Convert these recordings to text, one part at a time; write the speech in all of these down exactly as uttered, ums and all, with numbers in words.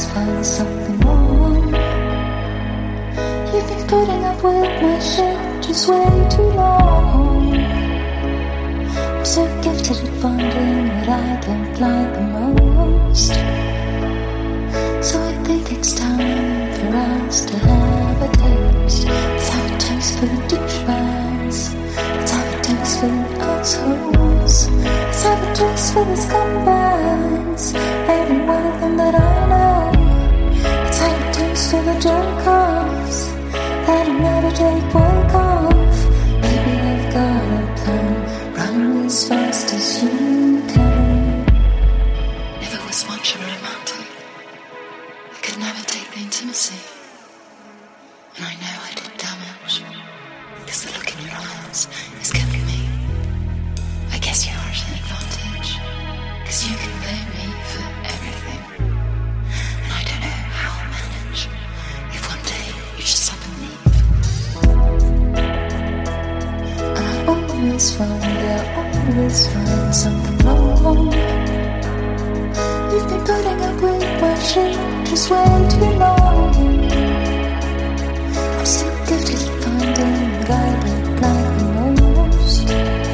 always find something wrong. You've been putting up with my shit just way too long. I'm so gifted at finding what I don't like the most. So I think it's time for us to have a taste. Let's have a taste for the douchebags. Let's have a taste for the assholes. Let's have a taste for the scumbags. Every one of them that I know. Let's have a taste for the jerk-offs that'll never take work off. Maybe I've got a plan. Run as fast as you can. Never was much of a romantic. I could never take the intimacy. And I know I did damage. Because the look in your eyes is killing me. I guess you are at an advantage. Because you can blame me for everything. And I don't know how I'll manage if one day you just up and leave. And I always find, I always find something wrong. You've been putting up with my shit just way too long. I'm still gifted at finding what I don't like the most.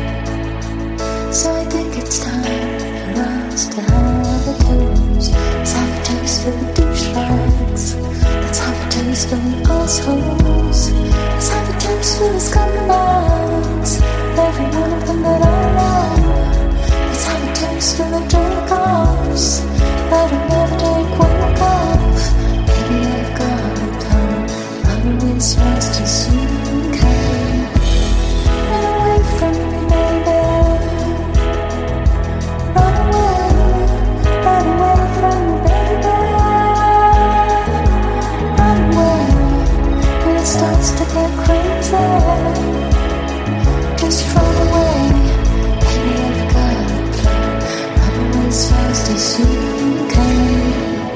So I think it's time for us to have a taste. Let's have a taste for the douchebags. Let's have a taste for the assholes. Let's have a taste for the scumbags. Every one of them that I know. Let's have a taste for the jerk-offs that'll never take work off. Maybe I've got a plan. Run as fast as you can. Run away from me, baby. Run away, run away from me, baby. Run away, when it starts to get crazy. Just run away. Maybe I've got a plan. Run as fast as you can.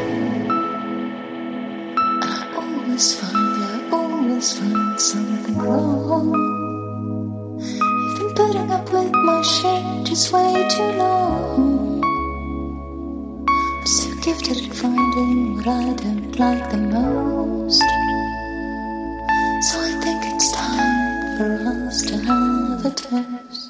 And I always find, I always find something wrong. You've been putting up with my shit just way too long. I'm so gifted at finding what I don't like the most. So I think it's time for us to have a test.